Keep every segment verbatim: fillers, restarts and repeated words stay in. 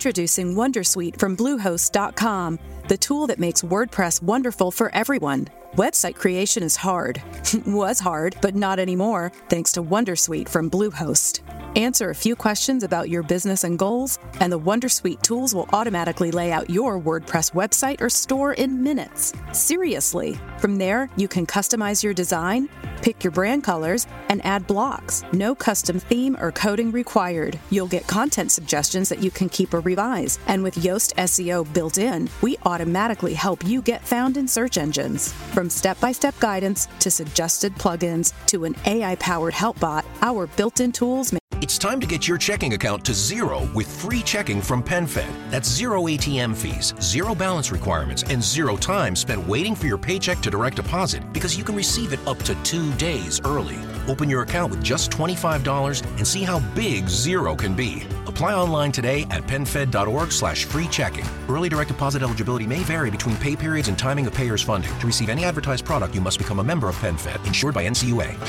Introducing Wondersuite from Bluehost dot com, the tool that makes WordPress wonderful for everyone. Website creation is hard. Was hard, but not anymore, thanks to Wondersuite from Bluehost. Answer a few questions about your business and goals, and the Wondersuite tools will automatically lay out your WordPress website or store in minutes. Seriously. From there, you can customize your design, pick your brand colors, and add blocks. No custom theme or coding required. You'll get content suggestions that you can keep or revise. And with Yoast S E O built in, we automatically help you get found in search engines. From step-by-step guidance to suggested plugins to an A I-powered help bot, our built-in tools make It's time to get your checking account to zero with free checking from PenFed. That's zero A T M fees, zero balance requirements, and zero time spent waiting for your paycheck to direct deposit because you can receive it up to two days early. Open your account with just twenty-five dollars and see how big zero can be. Apply online today at PenFed.org slash free checking. Early direct deposit eligibility may vary between pay periods and timing of payers' funding. To receive any advertised product, you must become a member of PenFed, insured by N C U A.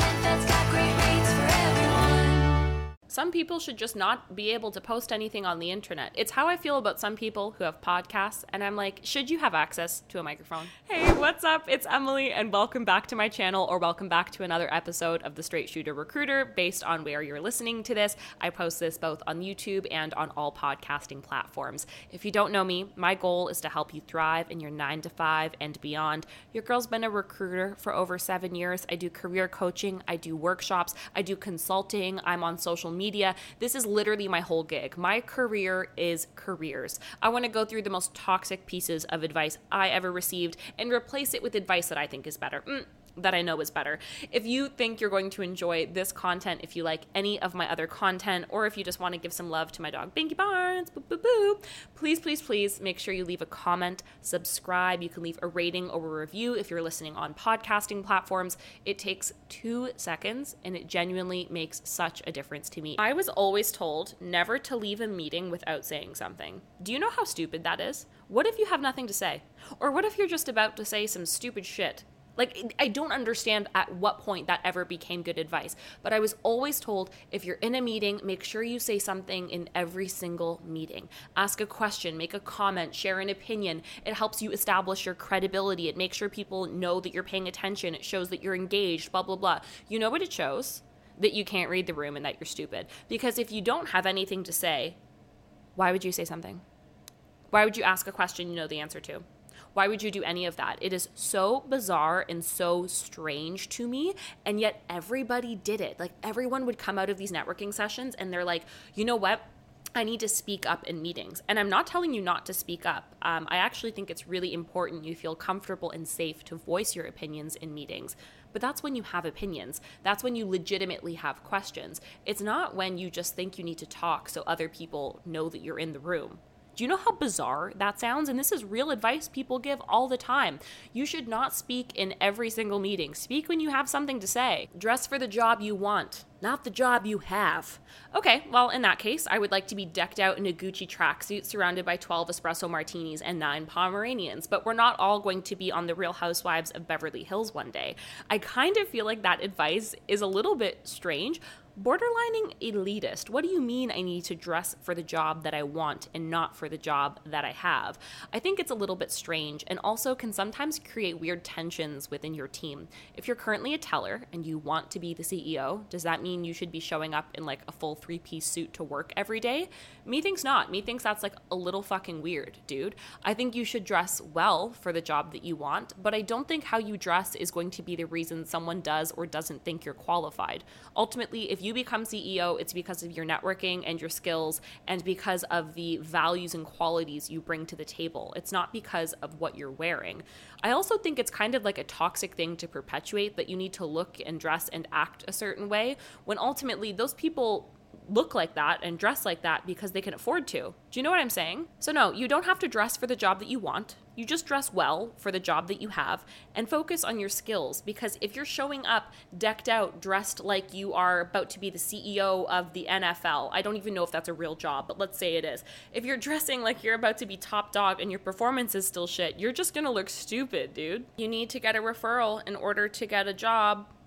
Some people should just not be able to post anything on the internet. It's how I feel about some people who have podcasts, and I'm like, should you have access to a microphone? Hey, what's up? It's Emily, and welcome back to my channel, or welcome back to another episode of The Straight Shooter Recruiter, based on where you're listening to this. I post this both on YouTube and on all podcasting platforms. If you don't know me, my goal is to help you thrive in your nine to five and beyond. Your girl's been a recruiter for over seven years. I do career coaching, I do workshops, I do consulting, I'm on social media. Media. This is literally my whole gig. My career is careers. I want to go through the most toxic pieces of advice I ever received and replace it with advice that I think is better. Mm. that I know is better. If you think you're going to enjoy this content, if you like any of my other content, or if you just want to give some love to my dog, Binky Barnes, boo, boo, boo, please, please, please make sure you leave a comment, subscribe. You can leave a rating or a review if you're listening on podcasting platforms. It takes two seconds and it genuinely makes such a difference to me. I was always told never to leave a meeting without saying something. Do you know how stupid that is? What if you have nothing to say? Or what if you're just about to say some stupid shit? Like, I don't understand at what point that ever became good advice, but I was always told if you're in a meeting, make sure you say something in every single meeting. Ask a question, make a comment, share an opinion. It helps you establish your credibility. It makes sure people know that you're paying attention. It shows that you're engaged, blah, blah, blah. You know what it shows? That you can't read the room and that you're stupid. Because if you don't have anything to say, why would you say something? Why would you ask a question you know the answer to? Why would you do any of that? It is so bizarre and so strange to me, and yet everybody did it. Like, everyone would come out of these networking sessions and they're like, you know what? I need to speak up in meetings. And I'm not telling you not to speak up. Um, I actually think it's really important you feel comfortable and safe to voice your opinions in meetings. But that's when you have opinions. That's when you legitimately have questions. It's not when you just think you need to talk so other people know that you're in the room. Do you know how bizarre that sounds? And this is real advice people give all the time. You should not speak in every single meeting. Speak when you have something to say. Dress for the job you want, not the job you have. Okay, well, in that case, I would like to be decked out in a Gucci tracksuit surrounded by twelve espresso martinis and nine Pomeranians, but we're not all going to be on the Real Housewives of Beverly Hills one day. I kind of feel like that advice is a little bit strange. Borderlining elitist. What do you mean I need to dress for the job that I want and not for the job that I have? I think it's a little bit strange and also can sometimes create weird tensions within your team. If you're currently a teller and you want to be the C E O, does that mean you should be showing up in like a full three-piece suit to work every day? Me thinks not. Me thinks that's like a little fucking weird, dude. I think you should dress well for the job that you want, but I don't think how you dress is going to be the reason someone does or doesn't think you're qualified. Ultimately, if you become C E O, it's because of your networking and your skills and because of the values and qualities you bring to the table. It's not because of what you're wearing. I also think it's kind of like a toxic thing to perpetuate that you need to look and dress and act a certain way when ultimately those people look like that and dress like that because they can afford to. Do you know what I'm saying? So no, you don't have to dress for the job that you want. You just dress well for the job that you have and focus on your skills, because if you're showing up decked out, dressed like you are about to be the C E O of the N F L, I don't even know if that's a real job, but let's say it is. If you're dressing like you're about to be top dog and your performance is still shit, you're just gonna look stupid, dude. You need to get a referral in order to get a job.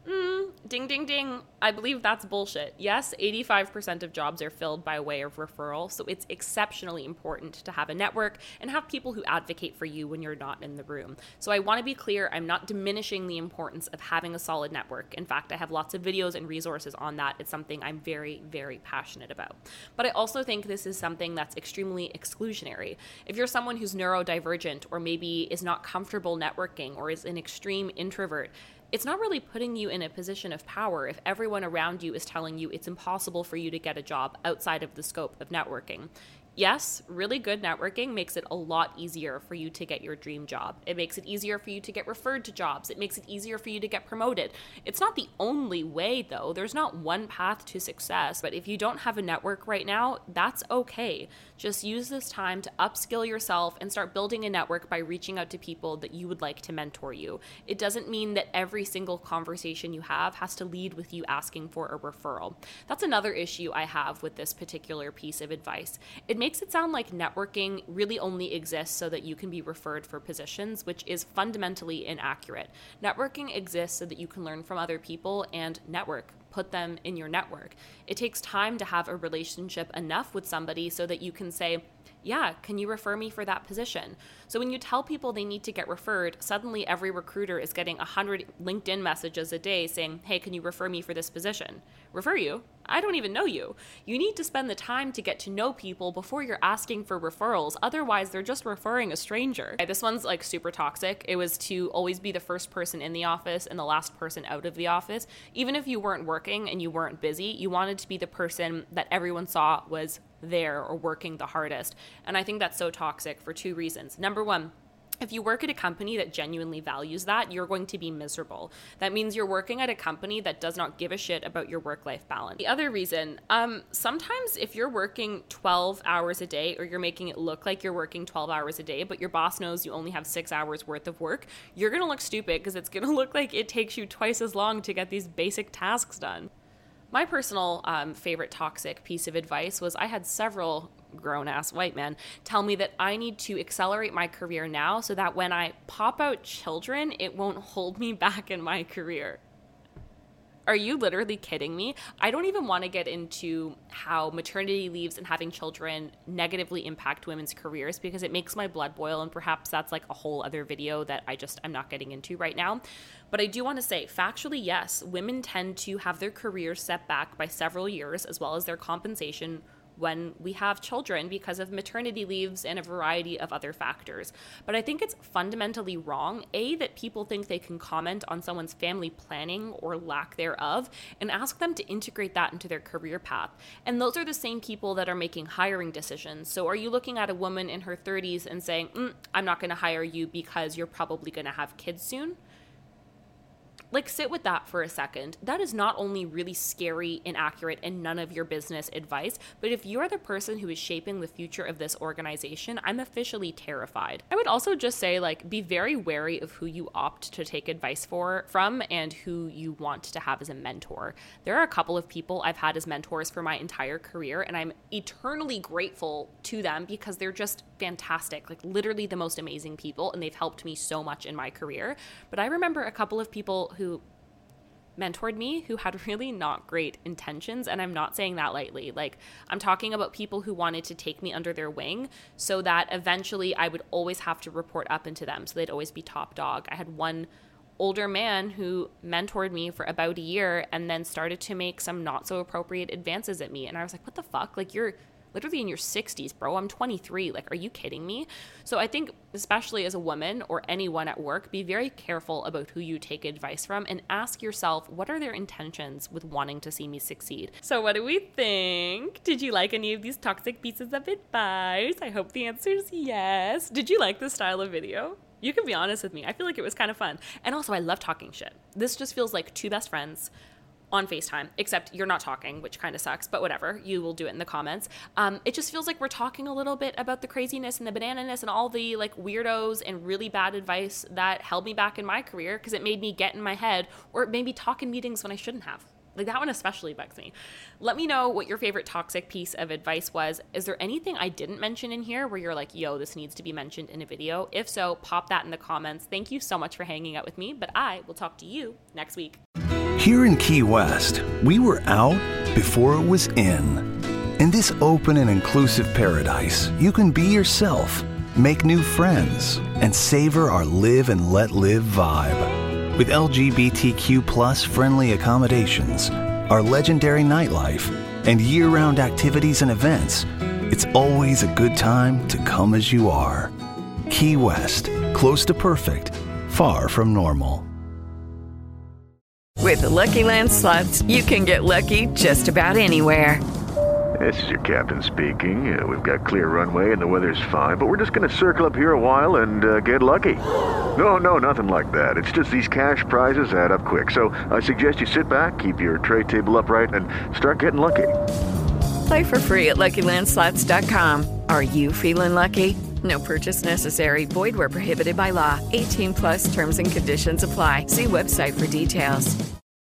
Mm, ding, ding, ding. I believe that's bullshit. Yes, eighty-five percent of jobs are filled by way of referral, so it's exceptionally important to have a network and have people who advocate for you when you're not in the room. So I want to be clear, I'm not diminishing the importance of having a solid network. In fact, I have lots of videos and resources on that. It's something I'm very, very passionate about. But I also think this is something that's extremely exclusionary. If you're someone who's neurodivergent or maybe is not comfortable networking or is an extreme introvert, it's not really putting you in a position of power if everyone around you is telling you it's impossible for you to get a job outside of the scope of networking. Yes, really good networking makes it a lot easier for you to get your dream job. It makes it easier for you to get referred to jobs. It makes it easier for you to get promoted. It's not the only way, though. There's not one path to success. But if you don't have a network right now, that's okay. Just use this time to upskill yourself and start building a network by reaching out to people that you would like to mentor you. It doesn't mean that every single conversation you have has to lead with you asking for a referral. That's another issue I have with this particular piece of advice. It makes makes it sound like networking really only exists so that you can be referred for positions, which is fundamentally inaccurate. Networking exists so that you can learn from other people and network. Put them in your network. It takes time to have a relationship enough with somebody so that you can say, yeah, can you refer me for that position? So when you tell people they need to get referred, suddenly every recruiter is getting one hundred LinkedIn messages a day saying, hey, can you refer me for this position? Refer you? I don't even know you. You need to spend the time to get to know people before you're asking for referrals. Otherwise, they're just referring a stranger. Okay, this one's like super toxic. It was to always be the first person in the office and the last person out of the office. Even if you weren't working and you weren't busy, you wanted to be the person that everyone saw was there or working the hardest. And I think that's so toxic for two reasons. Number one, if you work at a company that genuinely values that, you're going to be miserable. That means you're working at a company that does not give a shit about your work-life balance. The other reason, um, sometimes if you're working twelve hours a day or you're making it look like you're working twelve hours a day, but your boss knows you only have six hours worth of work, you're going to look stupid because it's going to look like it takes you twice as long to get these basic tasks done. My personal um, favorite toxic piece of advice was I had several grown-ass white men tell me that I need to accelerate my career now so that when I pop out children, it won't hold me back in my career. Are you literally kidding me? I don't even want to get into how maternity leaves and having children negatively impact women's careers because it makes my blood boil, and perhaps that's like a whole other video that I just I'm not getting into right now. But I do want to say, factually, yes, women tend to have their careers set back by several years as well as their compensation when we have children because of maternity leaves and a variety of other factors. But I think it's fundamentally wrong, A, that people think they can comment on someone's family planning or lack thereof and ask them to integrate that into their career path. And those are the same people that are making hiring decisions. So are you looking at a woman in her thirties and saying, mm, I'm not going to hire you because you're probably going to have kids soon? Like, sit with that for a second. That is not only really scary, inaccurate, and none of your business advice, but if you're the person who is shaping the future of this organization, I'm officially terrified. I would also just say, like, be very wary of who you opt to take advice for from and who you want to have as a mentor. There are a couple of people I've had as mentors for my entire career, and I'm eternally grateful to them because they're just fantastic, like literally the most amazing people, and they've helped me so much in my career. But I remember a couple of people who mentored me who had really not great intentions, and I'm not saying that lightly. Like, I'm talking about people who wanted to take me under their wing so that eventually I would always have to report up into them, so they'd always be top dog. I had one older man who mentored me for about a year and then started to make some not so appropriate advances at me, and I was like, what the fuck? Like, you're literally in your sixties, bro. I'm twenty-three. Like, are you kidding me? So I think, especially as a woman or anyone at work, be very careful about who you take advice from and ask yourself, what are their intentions with wanting to see me succeed? So what do we think? Did you like any of these toxic pieces of advice? I hope the answer is yes. Did you like this style of video? You can be honest with me. I feel like it was kind of fun. And also, I love talking shit. This just feels like two best friends on FaceTime, except you're not talking, which kind of sucks, but whatever. You will do it in the comments. Um, it just feels like we're talking a little bit about the craziness and the banana-ness and all the like weirdos and really bad advice that held me back in my career because it made me get in my head, or it made me talk in meetings when I shouldn't have. Like, that one especially bugs me. Let me know what your favorite toxic piece of advice was. Is there anything I didn't mention in here where you're like, yo, this needs to be mentioned in a video? If so, pop that in the comments. Thank you so much for hanging out with me, but I will talk to you next week. Here in Key West, we were out before it was in. In this open and inclusive paradise, you can be yourself, make new friends, and savor our live and let live vibe. With L G B T Q plus friendly accommodations, our legendary nightlife, and year-round activities and events, it's always a good time to come as you are. Key West, close to perfect, far from normal. With the Lucky Land Slots, you can get lucky just about anywhere. This is your captain speaking. Uh, we've got clear runway and the weather's fine, but we're just going to circle up here a while and uh, get lucky. No, no, nothing like that. It's just these cash prizes add up quick. So I suggest you sit back, keep your tray table upright, and start getting lucky. Play for free at Lucky Land Slots dot com. Are you feeling lucky? No purchase necessary. Void where prohibited by law. eighteen plus terms and conditions apply. See website for details.